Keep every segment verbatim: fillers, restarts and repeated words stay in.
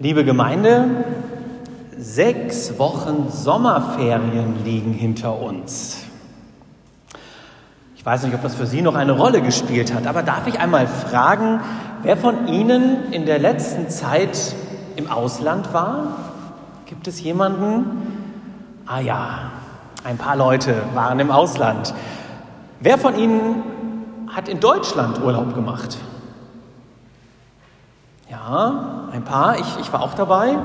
Liebe Gemeinde, sechs Wochen Sommerferien liegen hinter uns. Ich weiß nicht, ob das für Sie noch eine Rolle gespielt hat, aber darf ich einmal fragen, wer von Ihnen in der letzten Zeit im Ausland war? Gibt es jemanden? Ah ja, ein paar Leute waren im Ausland. Wer von Ihnen hat in Deutschland Urlaub gemacht? Ja, ein paar. Ich, ich war auch dabei.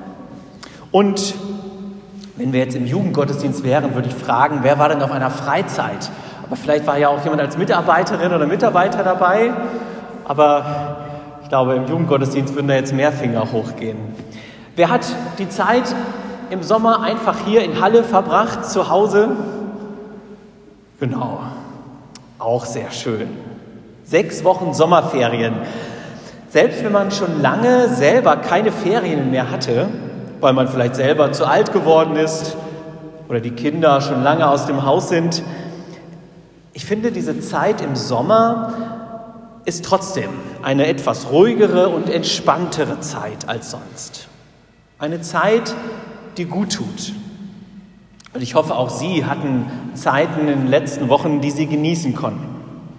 Und wenn wir jetzt im Jugendgottesdienst wären, würde ich fragen, wer war denn auf einer Freizeit? Aber vielleicht war ja auch jemand als Mitarbeiterin oder Mitarbeiter dabei. Aber ich glaube, im Jugendgottesdienst würden da jetzt mehr Finger hochgehen. Wer hat die Zeit im Sommer einfach hier in Halle verbracht, zu Hause? Genau, auch sehr schön. Sechs Wochen Sommerferien. Selbst wenn man schon lange selber keine Ferien mehr hatte, weil man vielleicht selber zu alt geworden ist oder die Kinder schon lange aus dem Haus sind, ich finde, diese Zeit im Sommer ist trotzdem eine etwas ruhigere und entspanntere Zeit als sonst. Eine Zeit, die gut tut. Und ich hoffe, auch Sie hatten Zeiten in den letzten Wochen, die Sie genießen konnten.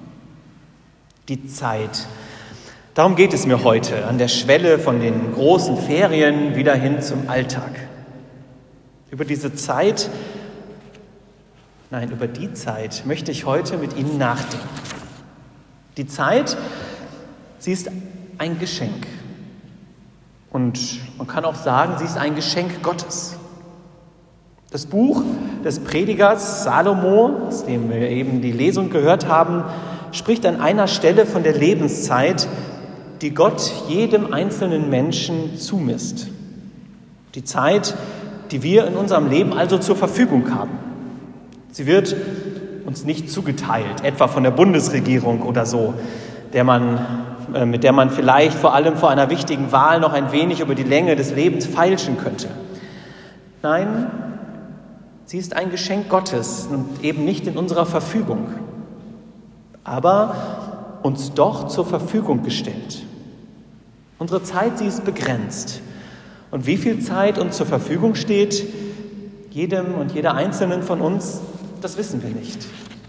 Die Zeit. Darum geht es mir heute, an der Schwelle von den großen Ferien wieder hin zum Alltag. Über diese Zeit, nein, über die Zeit möchte ich heute mit Ihnen nachdenken. Die Zeit, sie ist ein Geschenk. Und man kann auch sagen, sie ist ein Geschenk Gottes. Das Buch des Predigers Salomo, aus dem wir eben die Lesung gehört haben, spricht an einer Stelle von der Lebenszeit, die Gott jedem einzelnen Menschen zumisst. Die Zeit, die wir in unserem Leben also zur Verfügung haben. Sie wird uns nicht zugeteilt, etwa von der Bundesregierung oder so, der man, äh, mit der man vielleicht vor allem vor einer wichtigen Wahl noch ein wenig über die Länge des Lebens feilschen könnte. Nein, sie ist ein Geschenk Gottes und eben nicht in unserer Verfügung, aber uns doch zur Verfügung gestellt. Unsere Zeit, sie ist begrenzt. Und wie viel Zeit uns zur Verfügung steht, jedem und jeder Einzelnen von uns, das wissen wir nicht.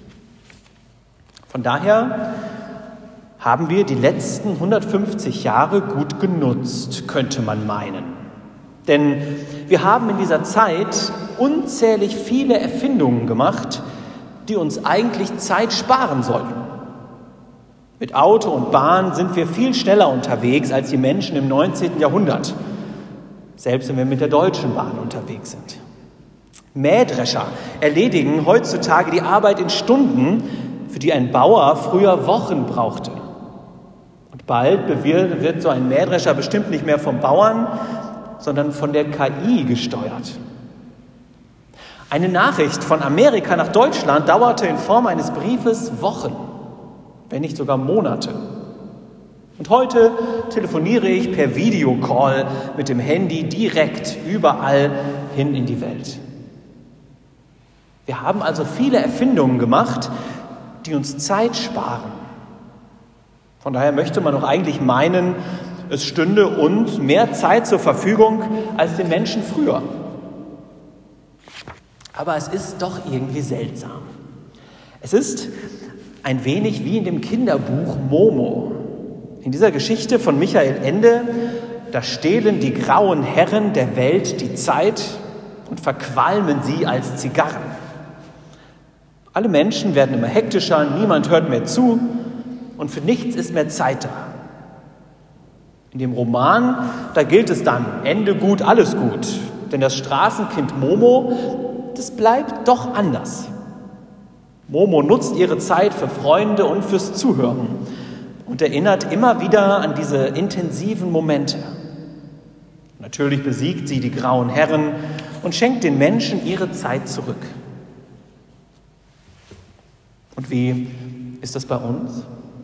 Von daher haben wir die letzten hundertfünfzig Jahre gut genutzt, könnte man meinen. Denn wir haben in dieser Zeit unzählig viele Erfindungen gemacht, die uns eigentlich Zeit sparen sollten. Mit Auto und Bahn sind wir viel schneller unterwegs als die Menschen im neunzehnten Jahrhundert, selbst wenn wir mit der Deutschen Bahn unterwegs sind. Mähdrescher erledigen heutzutage die Arbeit in Stunden, für die ein Bauer früher Wochen brauchte. Und bald wird so ein Mähdrescher bestimmt nicht mehr vom Bauern, sondern von der K I gesteuert. Eine Nachricht von Amerika nach Deutschland dauerte in Form eines Briefes Wochen, wenn nicht sogar Monate. Und heute telefoniere ich per Videocall mit dem Handy direkt überall hin in die Welt. Wir haben also viele Erfindungen gemacht, die uns Zeit sparen. Von daher möchte man doch eigentlich meinen, es stünde uns mehr Zeit zur Verfügung als den Menschen früher. Aber es ist doch irgendwie seltsam. Es ist ein wenig wie in dem Kinderbuch Momo. In dieser Geschichte von Michael Ende, da stehlen die grauen Herren der Welt die Zeit und verqualmen sie als Zigarren. Alle Menschen werden immer hektischer, niemand hört mehr zu und für nichts ist mehr Zeit da. In dem Roman, da gilt es dann, Ende gut, alles gut. Denn das Straßenkind Momo, das bleibt doch anders. Momo nutzt ihre Zeit für Freunde und fürs Zuhören und erinnert immer wieder an diese intensiven Momente. Natürlich besiegt sie die grauen Herren und schenkt den Menschen ihre Zeit zurück. Und wie ist das bei uns?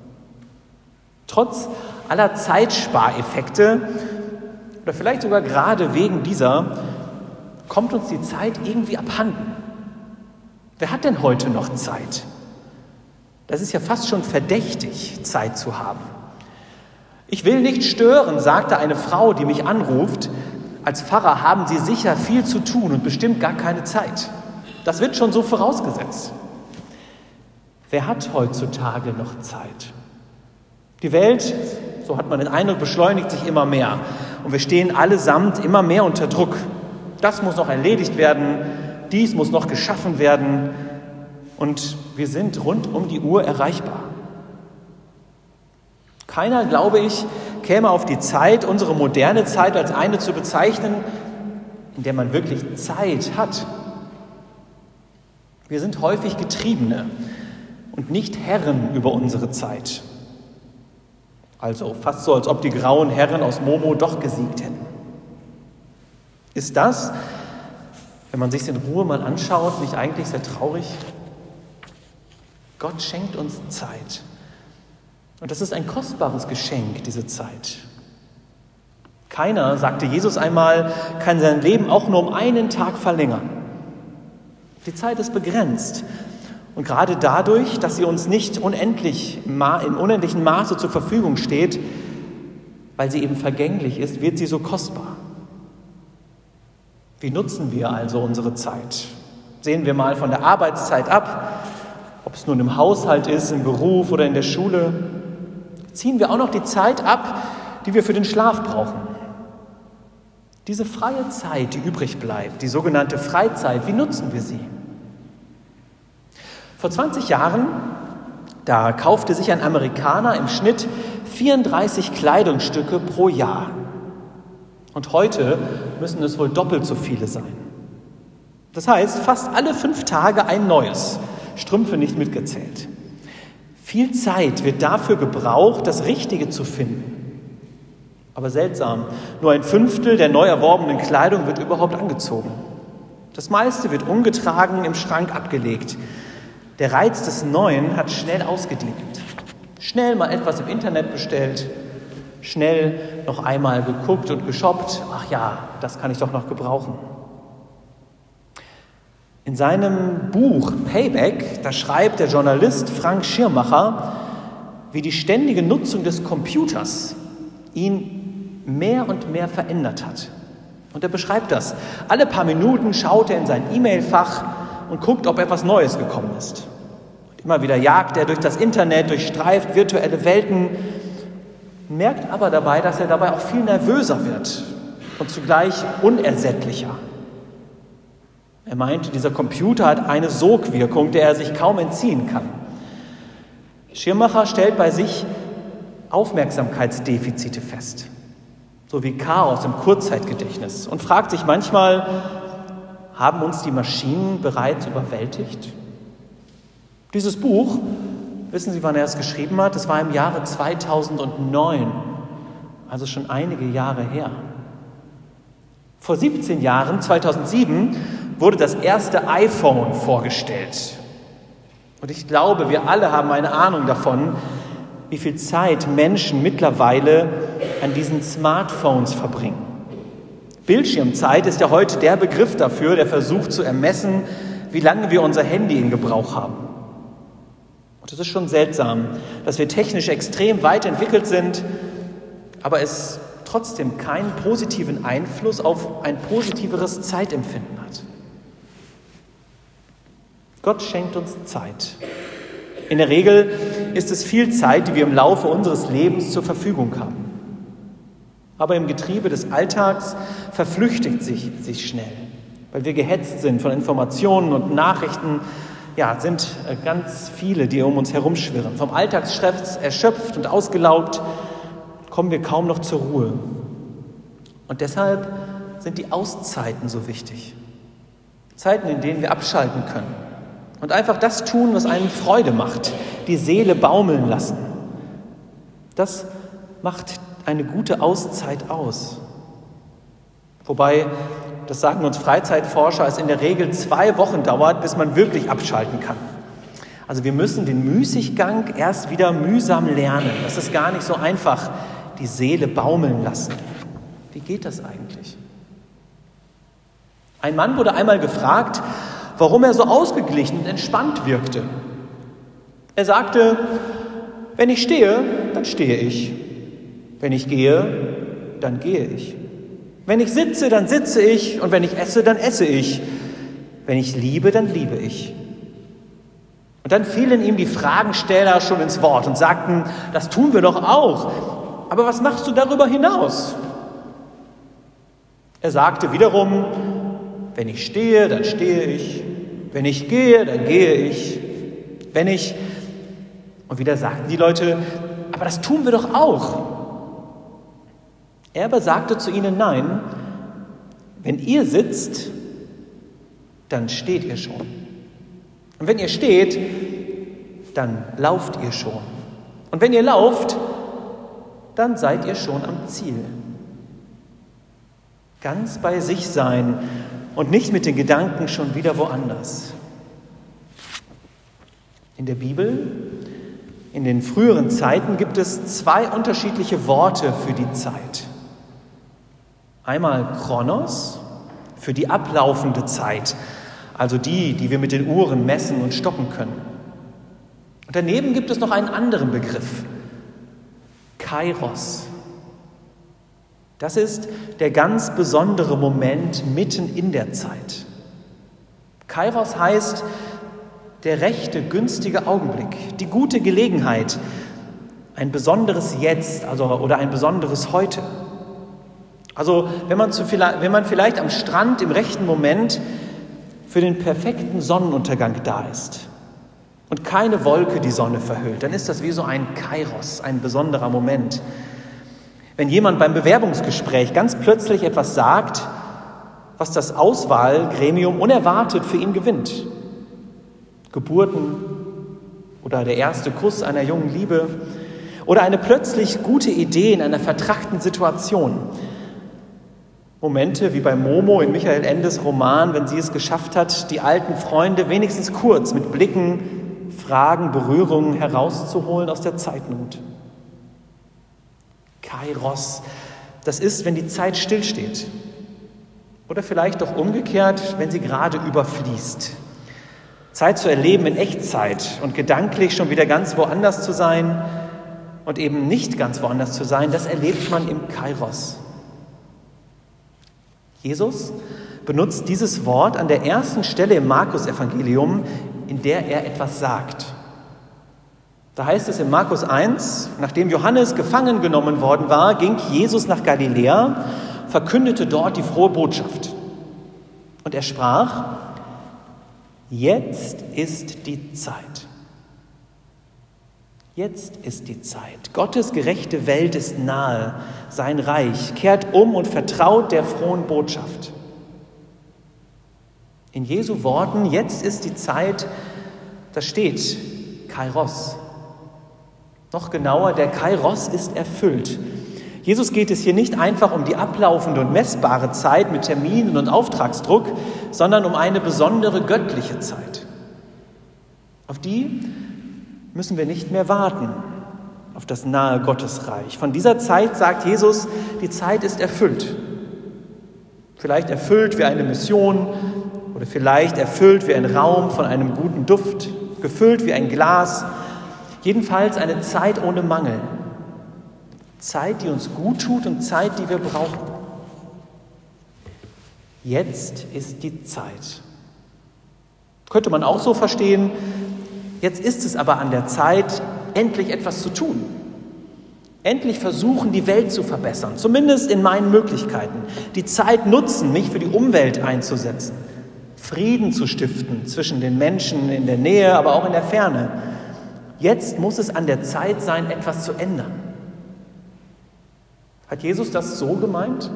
Trotz aller Zeitspareffekte oder vielleicht sogar gerade wegen dieser, kommt uns die Zeit irgendwie abhanden. Wer hat denn heute noch Zeit? Das ist ja fast schon verdächtig, Zeit zu haben. Ich will nicht stören, sagte eine Frau, die mich anruft. Als Pfarrer haben Sie sicher viel zu tun und bestimmt gar keine Zeit. Das wird schon so vorausgesetzt. Wer hat heutzutage noch Zeit? Die Welt, so hat man den Eindruck, beschleunigt sich immer mehr. Und wir stehen allesamt immer mehr unter Druck. Das muss noch erledigt werden, dies muss noch geschaffen werden. Und wir sind rund um die Uhr erreichbar. Keiner, glaube ich, käme auf die Zeit, unsere moderne Zeit als eine zu bezeichnen, in der man wirklich Zeit hat. Wir sind häufig Getriebene und nicht Herren über unsere Zeit. Also fast so, als ob die grauen Herren aus Momo doch gesiegt hätten. Ist das, wenn man sich es in Ruhe mal anschaut, nicht eigentlich sehr traurig? Gott schenkt uns Zeit. Und das ist ein kostbares Geschenk, diese Zeit. Keiner, sagte Jesus einmal, kann sein Leben auch nur um einen Tag verlängern. Die Zeit ist begrenzt. Und gerade dadurch, dass sie uns nicht unendlich, im unendlichen Maße zur Verfügung steht, weil sie eben vergänglich ist, wird sie so kostbar. Wie nutzen wir also unsere Zeit? Sehen wir mal von der Arbeitszeit ab, ob es nun im Haushalt ist, im Beruf oder in der Schule. Ziehen wir auch noch die Zeit ab, die wir für den Schlaf brauchen. Diese freie Zeit, die übrig bleibt, die sogenannte Freizeit, wie nutzen wir sie? Vor zwanzig Jahren, da kaufte sich ein Amerikaner im Schnitt vierunddreißig Kleidungsstücke pro Jahr. Und heute müssen es wohl doppelt so viele sein. Das heißt, fast alle fünf Tage ein neues, Strümpfe nicht mitgezählt. Viel Zeit wird dafür gebraucht, das Richtige zu finden. Aber seltsam, nur ein Fünftel der neu erworbenen Kleidung wird überhaupt angezogen. Das meiste wird ungetragen im Schrank abgelegt. Der Reiz des Neuen hat schnell ausgedient. Schnell mal etwas im Internet bestellt, schnell noch einmal geguckt und geshoppt. Ach ja, das kann ich doch noch gebrauchen. In seinem Buch Payback, da schreibt der Journalist Frank Schirmacher, wie die ständige Nutzung des Computers ihn mehr und mehr verändert hat. Und er beschreibt das. Alle paar Minuten schaut er in sein E-Mail-Fach und guckt, ob etwas Neues gekommen ist. Und immer wieder jagt er durch das Internet, durchstreift virtuelle Welten, merkt aber dabei, dass er dabei auch viel nervöser wird und zugleich unersättlicher. Er meint, dieser Computer hat eine Sogwirkung, der er sich kaum entziehen kann. Schirmacher stellt bei sich Aufmerksamkeitsdefizite fest, sowie Chaos im Kurzzeitgedächtnis und fragt sich manchmal, haben uns die Maschinen bereits überwältigt? Dieses Buch, wissen Sie, wann er es geschrieben hat? Es war im Jahre zweitausendneun, also schon einige Jahre her. Vor siebzehn Jahren, zweitausendsieben, wurde das erste iPhone vorgestellt. Und ich glaube, wir alle haben eine Ahnung davon, wie viel Zeit Menschen mittlerweile an diesen Smartphones verbringen. Bildschirmzeit ist ja heute der Begriff dafür, der versucht zu ermessen, wie lange wir unser Handy in Gebrauch haben. Und es ist schon seltsam, dass wir technisch extrem weit entwickelt sind, aber es trotzdem keinen positiven Einfluss auf ein positiveres Zeitempfinden hat. Gott schenkt uns Zeit. In der Regel ist es viel Zeit, die wir im Laufe unseres Lebens zur Verfügung haben. Aber im Getriebe des Alltags verflüchtigt sich sich schnell, weil wir gehetzt sind von Informationen und Nachrichten. Ja, sind ganz viele, die um uns herumschwirren. Vom Alltagsstress erschöpft und ausgelaugt kommen wir kaum noch zur Ruhe. Und deshalb sind die Auszeiten so wichtig. Zeiten, in denen wir abschalten können und einfach das tun, was einen Freude macht, die Seele baumeln lassen. Das macht eine gute Auszeit aus. Wobei, das sagen uns Freizeitforscher, es in der Regel zwei Wochen dauert, bis man wirklich abschalten kann. Also wir müssen den Müßiggang erst wieder mühsam lernen. Das ist gar nicht so einfach, die Seele baumeln lassen. Wie geht das eigentlich? Ein Mann wurde einmal gefragt, warum er so ausgeglichen und entspannt wirkte. Er sagte, wenn ich stehe, dann stehe ich. Wenn ich gehe, dann gehe ich. Wenn ich sitze, dann sitze ich. Und wenn ich esse, dann esse ich. Wenn ich liebe, dann liebe ich. Und dann fielen ihm die Fragensteller schon ins Wort und sagten, das tun wir doch auch. Aber was machst du darüber hinaus? Er sagte wiederum, wenn ich stehe, dann stehe ich. Wenn ich gehe, dann gehe ich. Wenn ich... Und wieder sagten die Leute, aber das tun wir doch auch. Er aber sagte zu ihnen, nein, wenn ihr sitzt, dann steht ihr schon. Und wenn ihr steht, dann lauft ihr schon. Und wenn ihr lauft, dann seid ihr schon am Ziel. Ganz bei sich sein und nicht mit den Gedanken schon wieder woanders. In der Bibel, in den früheren Zeiten, gibt es zwei unterschiedliche Worte für die Zeit. Einmal Chronos, für die ablaufende Zeit, also die, die wir mit den Uhren messen und stoppen können. Und daneben gibt es noch einen anderen Begriff, Kairos. Das ist der ganz besondere Moment mitten in der Zeit. Kairos heißt der rechte, günstige Augenblick, die gute Gelegenheit, ein besonderes Jetzt, also oder ein besonderes Heute. Also wenn man, zu, wenn man vielleicht am Strand im rechten Moment für den perfekten Sonnenuntergang da ist und keine Wolke die Sonne verhüllt, dann ist das wie so ein Kairos, ein besonderer Moment. Wenn jemand beim Bewerbungsgespräch ganz plötzlich etwas sagt, was das Auswahlgremium unerwartet für ihn gewinnt. Geburten oder der erste Kuss einer jungen Liebe oder eine plötzlich gute Idee in einer vertrackten Situation. Momente wie bei Momo in Michael Endes Roman, wenn sie es geschafft hat, die alten Freunde wenigstens kurz mit Blicken, Fragen, Berührungen herauszuholen aus der Zeitnot. Kairos, das ist, wenn die Zeit stillsteht. Oder vielleicht auch umgekehrt, wenn sie gerade überfließt. Zeit zu erleben in Echtzeit und gedanklich schon wieder ganz woanders zu sein und eben nicht ganz woanders zu sein, das erlebt man im Kairos. Jesus benutzt dieses Wort an der ersten Stelle im Markus-Evangelium, in der er etwas sagt. Da heißt es in Markus eins, nachdem Johannes gefangen genommen worden war, ging Jesus nach Galiläa, verkündete dort die frohe Botschaft. Und er sprach, jetzt ist die Zeit. Jetzt ist die Zeit. Gottes gerechte Welt ist nahe. Sein Reich kehrt um und vertraut der frohen Botschaft. In Jesu Worten, jetzt ist die Zeit, da steht Kairos. Noch genauer, der Kairos ist erfüllt. Jesus geht es hier nicht einfach um die ablaufende und messbare Zeit mit Terminen und Auftragsdruck, sondern um eine besondere göttliche Zeit. Auf die müssen wir nicht mehr warten, auf das nahe Gottesreich. Von dieser Zeit sagt Jesus, die Zeit ist erfüllt. Vielleicht erfüllt wie eine Mission oder vielleicht erfüllt wie ein Raum von einem guten Duft, gefüllt wie ein Glas. Jedenfalls eine Zeit ohne Mangel. Zeit, die uns gut tut und Zeit, die wir brauchen. Jetzt ist die Zeit. Könnte man auch so verstehen, jetzt ist es aber an der Zeit, endlich etwas zu tun. Endlich versuchen, die Welt zu verbessern, zumindest in meinen Möglichkeiten. Die Zeit nutzen, mich für die Umwelt einzusetzen, Frieden zu stiften zwischen den Menschen in der Nähe, aber auch in der Ferne. Jetzt muss es an der Zeit sein, etwas zu ändern. Hat Jesus das so gemeint?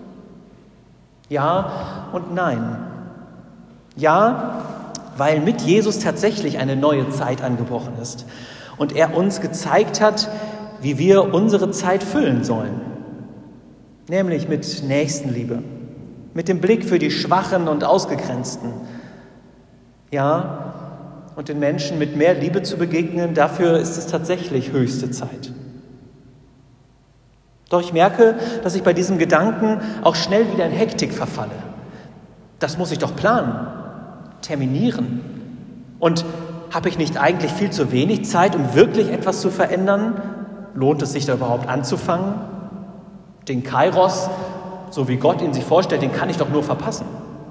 Ja und nein. Ja, weil mit Jesus tatsächlich eine neue Zeit angebrochen ist und er uns gezeigt hat, wie wir unsere Zeit füllen sollen. Nämlich mit Nächstenliebe, mit dem Blick für die Schwachen und Ausgegrenzten. Ja, und den Menschen mit mehr Liebe zu begegnen, dafür ist es tatsächlich höchste Zeit. Doch ich merke, dass ich bei diesem Gedanken auch schnell wieder in Hektik verfalle. Das muss ich doch planen, terminieren. Und habe ich nicht eigentlich viel zu wenig Zeit, um wirklich etwas zu verändern? Lohnt es sich da überhaupt anzufangen? Den Kairos, so wie Gott ihn sich vorstellt, den kann ich doch nur verpassen.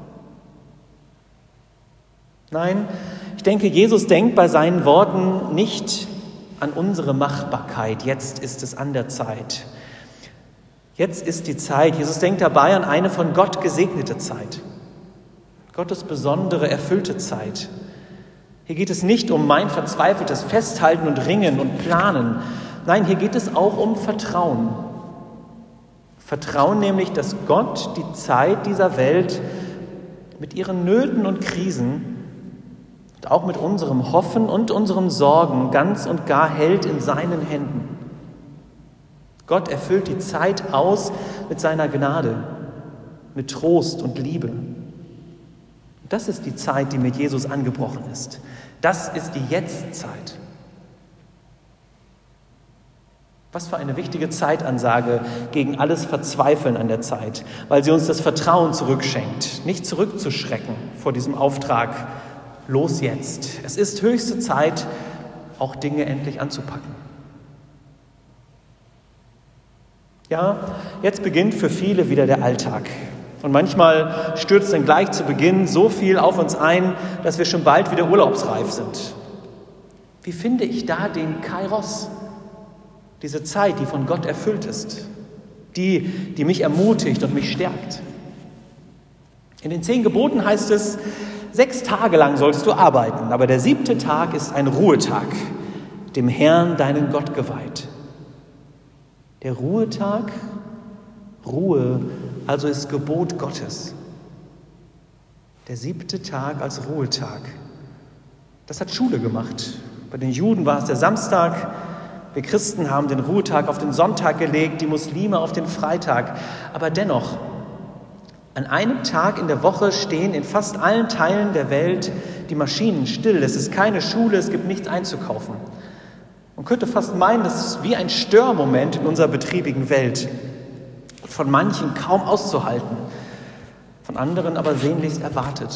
Nein, ich denke, Jesus denkt bei seinen Worten nicht an unsere Machbarkeit. Jetzt ist es an der Zeit. Jetzt ist die Zeit. Jesus denkt dabei an eine von Gott gesegnete Zeit. Gottes besondere, erfüllte Zeit. Hier geht es nicht um mein verzweifeltes Festhalten und Ringen und Planen. Nein, hier geht es auch um Vertrauen. Vertrauen nämlich, dass Gott die Zeit dieser Welt mit ihren Nöten und Krisen und auch mit unserem Hoffen und unseren Sorgen ganz und gar hält in seinen Händen. Gott erfüllt die Zeit aus mit seiner Gnade, mit Trost und Liebe. Das ist die Zeit, die mit Jesus angebrochen ist. Das ist die Jetztzeit. Was für eine wichtige Zeitansage gegen alles Verzweifeln an der Zeit, weil sie uns das Vertrauen zurückschenkt, nicht zurückzuschrecken vor diesem Auftrag, los jetzt. Es ist höchste Zeit, auch Dinge endlich anzupacken. Ja, jetzt beginnt für viele wieder der Alltag. Und manchmal stürzt dann gleich zu Beginn so viel auf uns ein, dass wir schon bald wieder urlaubsreif sind. Wie finde ich da den Kairos? Diese Zeit, die von Gott erfüllt ist. Die, die mich ermutigt und mich stärkt. In den zehn Geboten heißt es, sechs Tage lang sollst du arbeiten, aber der siebte Tag ist ein Ruhetag, dem Herrn, deinen Gott, geweiht. Der Ruhetag, Ruhe, also ist Gebot Gottes. Der siebte Tag als Ruhetag. Das hat Schule gemacht. Bei den Juden war es der Samstag. Wir Christen haben den Ruhetag auf den Sonntag gelegt, die Muslime auf den Freitag. Aber dennoch, an einem Tag in der Woche stehen in fast allen Teilen der Welt die Maschinen still. Es ist keine Schule, es gibt nichts einzukaufen. Man könnte fast meinen, das ist wie ein Störmoment in unserer betriebigen Welt. Von manchen kaum auszuhalten, von anderen aber sehnlichst erwartet.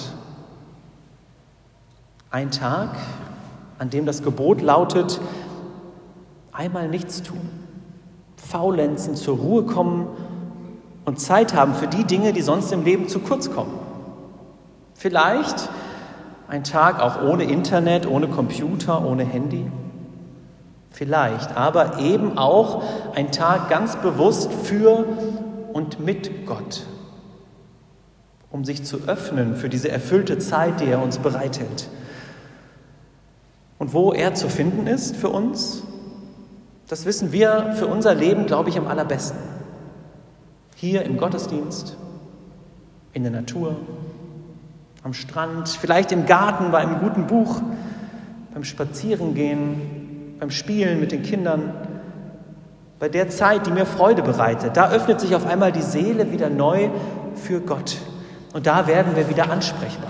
Ein Tag, an dem das Gebot lautet, einmal nichts tun, faulenzen, zur Ruhe kommen und Zeit haben für die Dinge, die sonst im Leben zu kurz kommen. Vielleicht ein Tag auch ohne Internet, ohne Computer, ohne Handy. Vielleicht, aber eben auch ein Tag ganz bewusst für und mit Gott, um sich zu öffnen für diese erfüllte Zeit, die er uns bereithält. Und wo er zu finden ist für uns, das wissen wir für unser Leben, glaube ich, am allerbesten. Hier im Gottesdienst, in der Natur, am Strand, vielleicht im Garten, bei einem guten Buch, beim Spazierengehen, beim Spielen mit den Kindern, bei der Zeit, die mir Freude bereitet. Da öffnet sich auf einmal die Seele wieder neu für Gott. Und da werden wir wieder ansprechbar.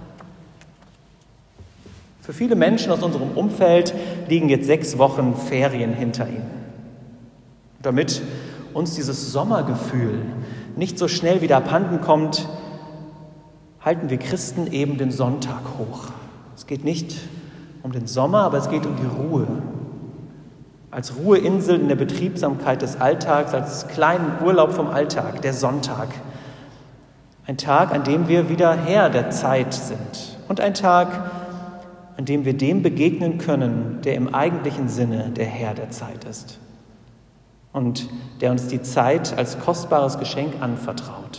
Für viele Menschen aus unserem Umfeld liegen jetzt sechs Wochen Ferien hinter ihnen. Damit uns dieses Sommergefühl nicht so schnell wieder abhanden kommt, halten wir Christen eben den Sonntag hoch. Es geht nicht um den Sommer, aber es geht um die Ruhe. Als Ruheinsel in der Betriebsamkeit des Alltags, als kleinen Urlaub vom Alltag, der Sonntag. Ein Tag, an dem wir wieder Herr der Zeit sind. Und ein Tag, an dem wir dem begegnen können, der im eigentlichen Sinne der Herr der Zeit ist. Und der uns die Zeit als kostbares Geschenk anvertraut.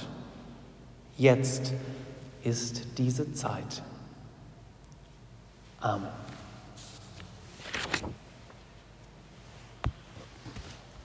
Jetzt ist diese Zeit. Amen.